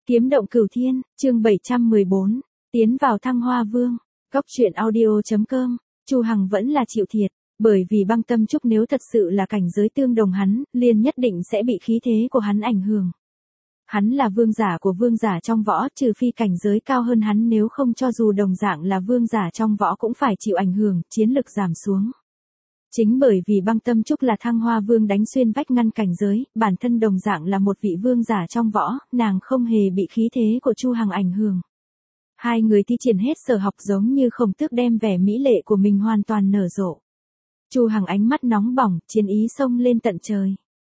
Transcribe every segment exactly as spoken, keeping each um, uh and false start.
Kiếm động cửu thiên, chương bảy trăm mười bốn, tiến vào Thăng Hoa Vương. Góc truyện audio.com, Chu Hằng vẫn là chịu thiệt, bởi vì Băng Tâm Trúc nếu thật sự là cảnh giới tương đồng hắn, liền nhất định sẽ bị khí thế của hắn ảnh hưởng. Hắn là vương giả của vương giả trong võ, trừ phi cảnh giới cao hơn hắn, nếu không cho dù đồng dạng là vương giả trong võ cũng phải chịu ảnh hưởng, chiến lực giảm xuống. Chính bởi vì Băng Tâm Trúc là Thăng Hoa Vương đánh xuyên vách ngăn cảnh giới, bản thân đồng dạng là một vị vương giả trong võ, nàng không hề bị khí thế của Chu Hằng ảnh hưởng. Hai người thi triển hết sở học giống như Khổng Tước đem vẻ mỹ lệ của mình hoàn toàn nở rộ. Chu Hằng ánh mắt nóng bỏng, chiến ý xông lên tận trời.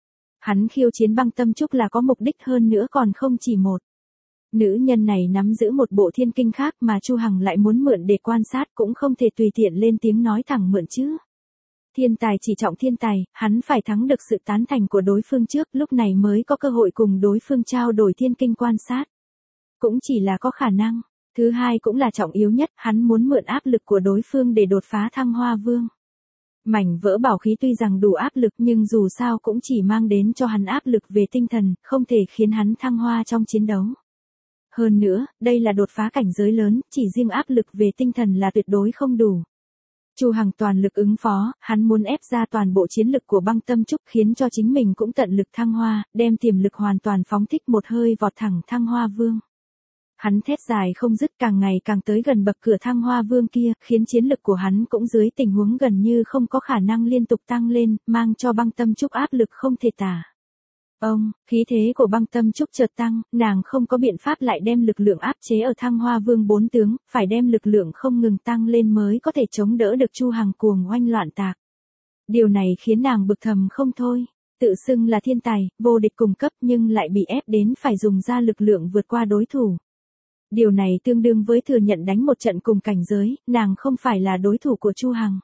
Hắn khiêu chiến Băng Tâm Trúc là có mục đích, hơn nữa còn không chỉ một. Nữ nhân này nắm giữ một bộ thiên kinh khác mà Chu Hằng lại muốn mượn để quan sát, cũng không thể tùy tiện lên tiếng nói thẳng mượn chứ. Thiên tài chỉ trọng thiên tài, hắn phải thắng được sự tán thành của đối phương trước, lúc này mới có cơ hội cùng đối phương trao đổi thiên kinh quan sát. Cũng chỉ là có khả năng. Thứ hai cũng là trọng yếu nhất, hắn muốn mượn áp lực của đối phương để đột phá Thăng Hoa Vương. Mảnh vỡ bảo khí tuy rằng đủ áp lực nhưng dù sao cũng chỉ mang đến cho hắn áp lực về tinh thần, không thể khiến hắn thăng hoa trong chiến đấu. Hơn nữa, đây là đột phá cảnh giới lớn, chỉ riêng áp lực về tinh thần là tuyệt đối không đủ. Chu Hằng toàn lực ứng phó, hắn muốn ép ra toàn bộ chiến lực của Băng Tâm Trúc, khiến cho chính mình cũng tận lực thăng hoa, đem tiềm lực hoàn toàn phóng thích, một hơi vọt thẳng Thăng Hoa Vương. Hắn thét dài không dứt, càng ngày càng tới gần bậc cửa Thăng Hoa Vương kia, khiến chiến lực của hắn cũng dưới tình huống gần như không có khả năng liên tục tăng lên, mang cho Băng Tâm Trúc áp lực không thể tả. Ông, khí thế của Băng Tâm Trúc chợt tăng, nàng không có biện pháp lại đem lực lượng áp chế ở Thăng Hoa Vương bốn tướng, phải đem lực lượng không ngừng tăng lên mới có thể chống đỡ được Chu Hằng cuồng oanh loạn tạc. Điều này khiến nàng bực thầm không thôi, tự xưng là thiên tài, vô địch cùng cấp nhưng lại bị ép đến phải dùng ra lực lượng vượt qua đối thủ. Điều này tương đương với thừa nhận đánh một trận cùng cảnh giới, nàng không phải là đối thủ của Chu Hằng.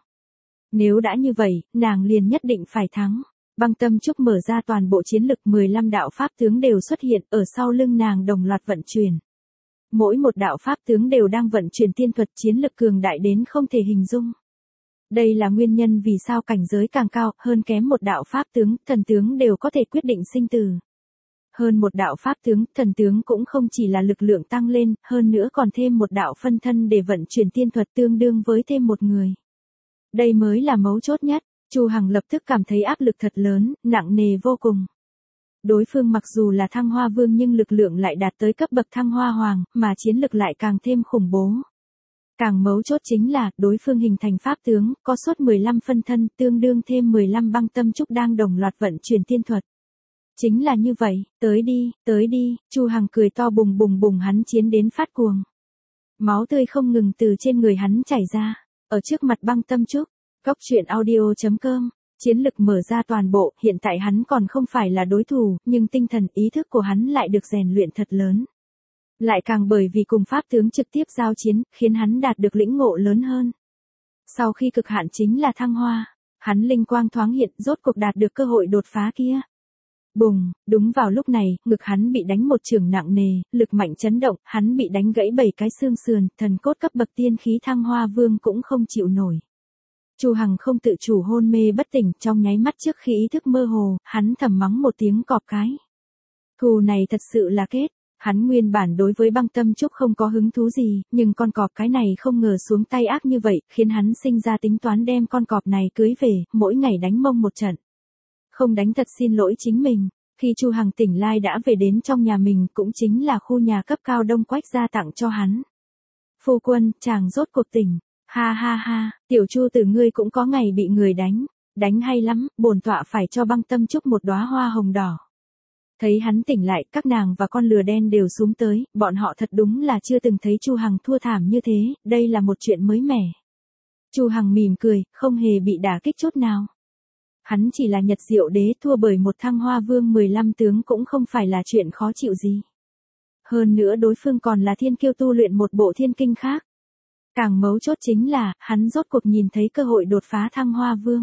Nếu đã như vậy, nàng liền nhất định phải thắng. Băng Tâm Trúc mở ra toàn bộ chiến lực, mười lăm đạo pháp tướng đều xuất hiện, ở sau lưng nàng đồng loạt vận chuyển. Mỗi một đạo pháp tướng đều đang vận chuyển tiên thuật, chiến lực cường đại đến không thể hình dung. Đây là nguyên nhân vì sao cảnh giới càng cao, hơn kém một đạo pháp tướng, thần tướng đều có thể quyết định sinh tử. Hơn một đạo pháp tướng, thần tướng cũng không chỉ là lực lượng tăng lên, hơn nữa còn thêm một đạo phân thân để vận chuyển tiên thuật, tương đương với thêm một người. Đây mới là mấu chốt nhất. Chu Hằng lập tức cảm thấy áp lực thật lớn, nặng nề vô cùng. Đối phương mặc dù là Thăng Hoa Vương nhưng lực lượng lại đạt tới cấp bậc Thăng Hoa Hoàng, mà chiến lực lại càng thêm khủng bố. Càng mấu chốt chính là, đối phương hình thành pháp tướng, có suốt mười lăm phân thân, tương đương thêm mười lăm Băng Tâm Trúc đang đồng loạt vận chuyển tiên thuật. Chính là như vậy, tới đi, tới đi, Chu Hằng cười to bùng bùng bùng, hắn chiến đến phát cuồng. Máu tươi không ngừng từ trên người hắn chảy ra, ở trước mặt Băng Tâm Trúc. Góc truyện audio.com, chiến lực mở ra toàn bộ, hiện tại hắn còn không phải là đối thủ, nhưng tinh thần ý thức của hắn lại được rèn luyện thật lớn. Lại càng bởi vì cùng pháp tướng trực tiếp giao chiến, khiến hắn đạt được lĩnh ngộ lớn hơn. Sau khi cực hạn chính là thăng hoa, hắn linh quang thoáng hiện, rốt cuộc đạt được cơ hội đột phá kia. Bùng, đúng vào lúc này, ngực hắn bị đánh một chưởng nặng nề, lực mạnh chấn động, hắn bị đánh gãy bảy cái xương sườn, thần cốt cấp bậc tiên khí Thăng Hoa Vương cũng không chịu nổi. Chu Hằng không tự chủ hôn mê bất tỉnh, trong nháy mắt trước khi ý thức mơ hồ, hắn thầm mắng một tiếng cọp cái. Thù này thật sự là kết, hắn nguyên bản đối với Băng Tâm Trúc không có hứng thú gì, nhưng con cọp cái này không ngờ xuống tay ác như vậy, khiến hắn sinh ra tính toán đem con cọp này cưới về, mỗi ngày đánh mông một trận. Không đánh thật xin lỗi chính mình, khi Chu Hằng tỉnh lai đã về đến trong nhà mình, cũng chính là khu nhà cấp cao Đông Quách gia tặng cho hắn. Phu quân, chàng rốt cuộc tỉnh. Ha ha ha, tiểu Chu tử ngươi cũng có ngày bị người đánh, đánh hay lắm, bổn tọa phải cho Băng Tâm Trúc một đóa hoa hồng đỏ. Thấy hắn tỉnh lại, các nàng và con lừa đen đều xuống tới, bọn họ thật đúng là chưa từng thấy Chu Hằng thua thảm như thế, đây là một chuyện mới mẻ. Chu Hằng mỉm cười, không hề bị đả kích chút nào. Hắn chỉ là Nhật Diệu Đế, thua bởi một Thăng Hoa Vương mười lăm tướng cũng không phải là chuyện khó chịu gì. Hơn nữa đối phương còn là thiên kiêu tu luyện một bộ thiên kinh khác. Càng mấu chốt chính là, hắn rốt cuộc nhìn thấy cơ hội đột phá Thăng Hoa Vương.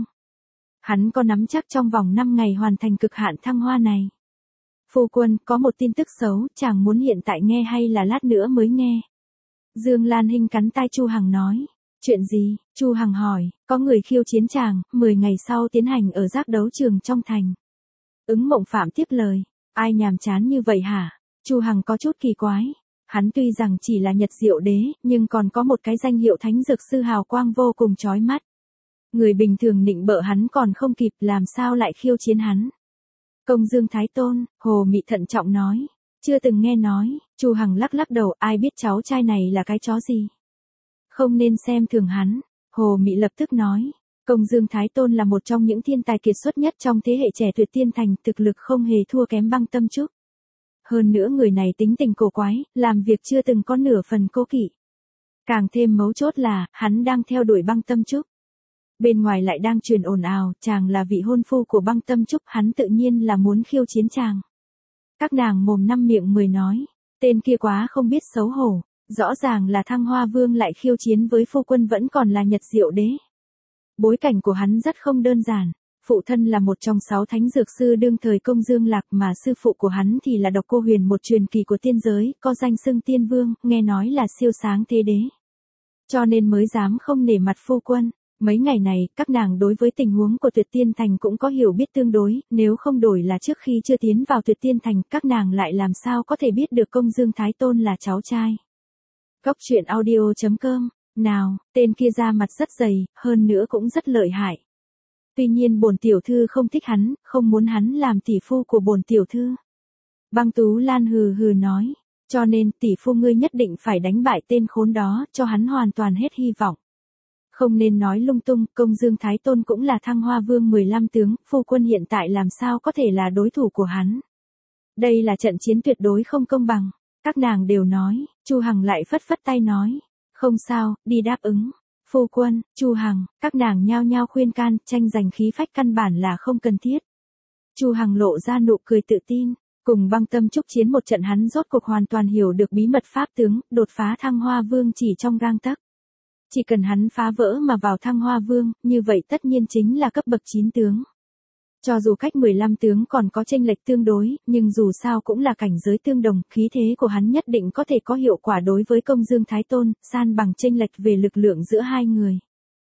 Hắn có nắm chắc trong vòng năm ngày hoàn thành cực hạn thăng hoa này. Phu quân, có một tin tức xấu, chàng muốn hiện tại nghe hay là lát nữa mới nghe? Dương Lan Hinh cắn tai Chu Hằng nói. Chuyện gì? Chu Hằng hỏi, có người khiêu chiến chàng, mười ngày sau tiến hành ở giác đấu trường trong thành. Ứng Mộng Phạm tiếp lời, ai nhàm chán như vậy hả? Chu Hằng có chút kỳ quái. Hắn tuy rằng chỉ là Nhật Diệu Đế, nhưng còn có một cái danh hiệu thánh dược sư hào quang vô cùng chói mắt. Người bình thường nịnh bợ hắn còn không kịp, làm sao lại khiêu chiến hắn. Công Dương Thái Tôn, Hồ Mị thận trọng nói. Chưa từng nghe nói. Chu Hằng lắc lắc đầu, ai biết cháu trai này là cái chó gì. Không nên xem thường hắn. Hồ Mị lập tức nói. Công Dương Thái Tôn là một trong những thiên tài kiệt xuất nhất trong thế hệ trẻ Tuyệt Tiên Thành, thực lực không hề thua kém Băng Tâm Trúc. Hơn nữa người này tính tình cổ quái, làm việc chưa từng có nửa phần cố kỵ. Càng thêm mấu chốt là, hắn đang theo đuổi Băng Tâm Trúc. Bên ngoài lại đang truyền ồn ào, chàng là vị hôn phu của Băng Tâm Trúc, hắn tự nhiên là muốn khiêu chiến chàng. Các nàng mồm năm miệng mười nói, tên kia quá không biết xấu hổ, rõ ràng là Thăng Hoa Vương lại khiêu chiến với phu quân vẫn còn là Nhật Diệu Đế. Bối cảnh của hắn rất không đơn giản, phụ thân là một trong sáu thánh dược sư đương thời Công Dương Lạc, mà sư phụ của hắn thì là Độc Cô Huyền, một truyền kỳ của tiên giới, có danh xưng Tiên Vương, nghe nói là siêu sáng thế đế. Cho nên mới dám không nể mặt phu quân. Mấy ngày này, các nàng đối với tình huống của Tuyệt Tiên Thành cũng có hiểu biết tương đối, nếu không đổi là trước khi chưa tiến vào Tuyệt Tiên Thành, các nàng lại làm sao có thể biết được Công Dương Thái Tôn là cháu trai. Cốc truyện audio chấm com, nào, tên kia ra mặt rất dày, hơn nữa cũng rất lợi hại. Tuy nhiên bổn tiểu thư không thích hắn, không muốn hắn làm tỷ phu của bổn tiểu thư. Băng Tú Lan hừ hừ nói, cho nên tỷ phu ngươi nhất định phải đánh bại tên khốn đó, cho hắn hoàn toàn hết hy vọng. Không nên nói lung tung, Công Dương Thái Tôn cũng là Thăng Hoa Vương mười lăm tướng, phu quân hiện tại làm sao có thể là đối thủ của hắn. Đây là trận chiến tuyệt đối không công bằng. Các nàng đều nói, Chu Hằng lại phất phất tay nói, không sao, đi đáp ứng. Phu quân, Chu Hằng, các nàng nhao nhao khuyên can, tranh giành khí phách căn bản là không cần thiết. Chu Hằng lộ ra nụ cười tự tin, cùng Băng Tâm Trúc chiến một trận hắn rốt cuộc hoàn toàn hiểu được bí mật pháp tướng, đột phá Thăng Hoa Vương chỉ trong gang tấc. Chỉ cần hắn phá vỡ mà vào Thăng Hoa Vương, như vậy tất nhiên chính là cấp bậc chín tướng. Cho dù cách mười lăm tướng còn có chênh lệch tương đối, nhưng dù sao cũng là cảnh giới tương đồng, khí thế của hắn nhất định có thể có hiệu quả đối với Công Dương Thái Tôn, san bằng chênh lệch về lực lượng giữa hai người.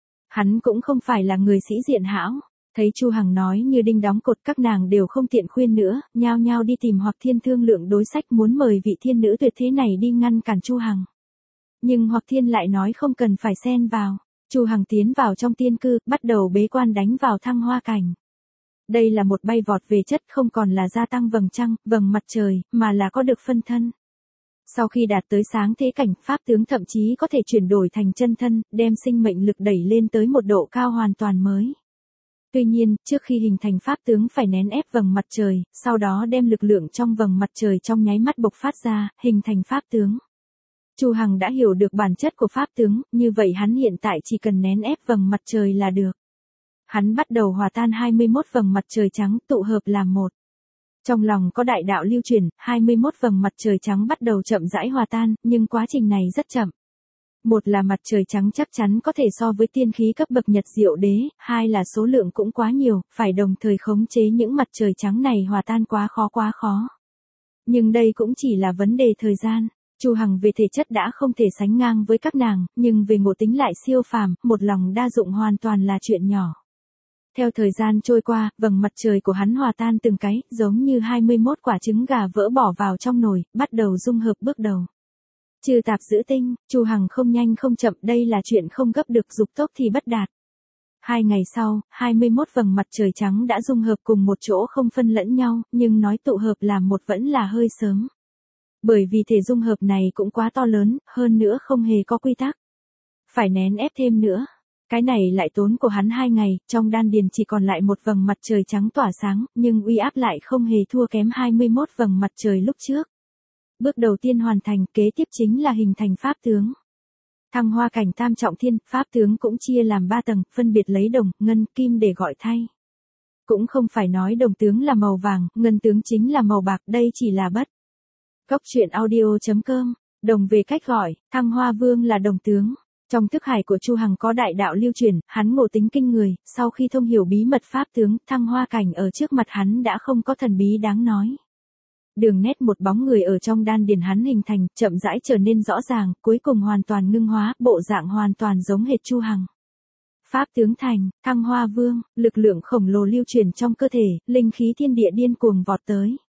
Hắn cũng không phải là người sĩ diện hão. Thấy Chu Hằng nói như đinh đóng cột, các nàng đều không tiện khuyên nữa, nhao nhao đi tìm Hoặc Thiên thương lượng đối sách, muốn mời vị thiên nữ tuyệt thế này đi ngăn cản Chu Hằng. Nhưng Hoặc Thiên lại nói không cần phải xen vào. Chu Hằng tiến vào trong tiên cư, bắt đầu bế quan đánh vào Thăng Hoa cảnh. Đây là một bay vọt về chất, không còn là gia tăng vầng trăng, vầng mặt trời, mà là có được phân thân. Sau khi đạt tới sáng thế cảnh, pháp tướng thậm chí có thể chuyển đổi thành chân thân, đem sinh mệnh lực đẩy lên tới một độ cao hoàn toàn mới. Tuy nhiên, trước khi hình thành pháp tướng phải nén ép vầng mặt trời, sau đó đem lực lượng trong vầng mặt trời trong nháy mắt bộc phát ra, hình thành pháp tướng. Chu Hằng đã hiểu được bản chất của pháp tướng, như vậy hắn hiện tại chỉ cần nén ép vầng mặt trời là được. Hắn bắt đầu hòa tan hai mươi mốt vầng mặt trời trắng tụ hợp làm một. Trong lòng có đại đạo lưu truyền, hai mươi mốt vầng mặt trời trắng bắt đầu chậm rãi hòa tan, nhưng quá trình này rất chậm. Một là mặt trời trắng chắc chắn có thể so với tiên khí cấp bậc Nhật Diệu Đế, hai là số lượng cũng quá nhiều, phải đồng thời khống chế những mặt trời trắng này hòa tan quá khó quá khó. Nhưng đây cũng chỉ là vấn đề thời gian. Chu Hằng về thể chất đã không thể sánh ngang với các nàng, nhưng về ngộ tính lại siêu phàm, một lòng đa dụng hoàn toàn là chuyện nhỏ. Theo thời gian trôi qua, vầng mặt trời của hắn hòa tan từng cái, giống như hai mươi mốt quả trứng gà vỡ bỏ vào trong nồi, bắt đầu dung hợp bước đầu. Trừ tạp giữ tinh, Chu Hằng không nhanh không chậm, đây là chuyện không gấp được, dục tốc thì bất đạt. Hai ngày sau, hai mươi mốt vầng mặt trời trắng đã dung hợp cùng một chỗ không phân lẫn nhau, nhưng nói tụ hợp làm một vẫn là hơi sớm. Bởi vì thể dung hợp này cũng quá to lớn, hơn nữa không hề có quy tắc. Phải nén ép thêm nữa. Cái này lại tốn của hắn hai ngày, trong đan điền chỉ còn lại một vầng mặt trời trắng tỏa sáng, nhưng uy áp lại không hề thua kém hai mươi mốt vầng mặt trời lúc trước. Bước đầu tiên hoàn thành, kế tiếp chính là hình thành pháp tướng. Thăng Hoa cảnh tam trọng thiên, pháp tướng cũng chia làm ba tầng, phân biệt lấy đồng, ngân, kim để gọi thay. Cũng không phải nói đồng tướng là màu vàng, ngân tướng chính là màu bạc, đây chỉ là bất. Cốc truyện audio chấm com, đồng về cách gọi, Thăng Hoa Vương là đồng tướng. Trong thức hải của Chu Hằng có đại đạo lưu truyền, hắn ngộ tính kinh người, sau khi thông hiểu bí mật pháp tướng, Thăng Hoa cảnh ở trước mặt hắn đã không có thần bí đáng nói. Đường nét một bóng người ở trong đan điền hắn hình thành, chậm rãi trở nên rõ ràng, cuối cùng hoàn toàn ngưng hóa, bộ dạng hoàn toàn giống hệt Chu Hằng. Pháp tướng thành, Thăng Hoa Vương, lực lượng khổng lồ lưu truyền trong cơ thể, linh khí thiên địa điên cuồng vọt tới.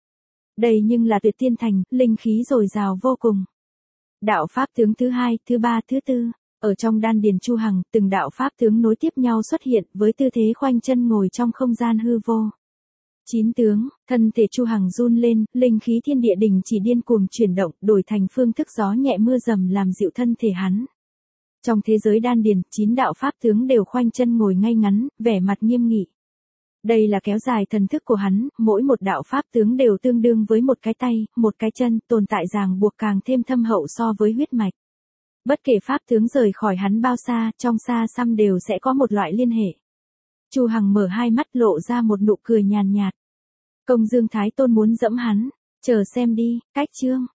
Đây nhưng là Tuyệt Tiên Thành, linh khí dồi dào vô cùng. Đạo pháp tướng thứ hai, thứ ba, thứ tư, ở trong đan điền Chu Hằng, từng đạo pháp tướng nối tiếp nhau xuất hiện với tư thế khoanh chân ngồi trong không gian hư vô. Chín tướng, thân thể Chu Hằng run lên, linh khí thiên địa đình chỉ điên cuồng chuyển động, đổi thành phương thức gió nhẹ mưa rầm làm dịu thân thể hắn. Trong thế giới đan điền, chín đạo pháp tướng đều khoanh chân ngồi ngay ngắn, vẻ mặt nghiêm nghị. Đây là kéo dài thần thức của hắn, mỗi một đạo pháp tướng đều tương đương với một cái tay, một cái chân, tồn tại ràng buộc càng thêm thâm hậu so với huyết mạch. Bất kể pháp tướng rời khỏi hắn bao xa, trong xa xăm đều sẽ có một loại liên hệ. Chu Hằng mở hai mắt lộ ra một nụ cười nhàn nhạt. Công Dương Thái Tôn muốn dẫm hắn, chờ xem đi, cách chương.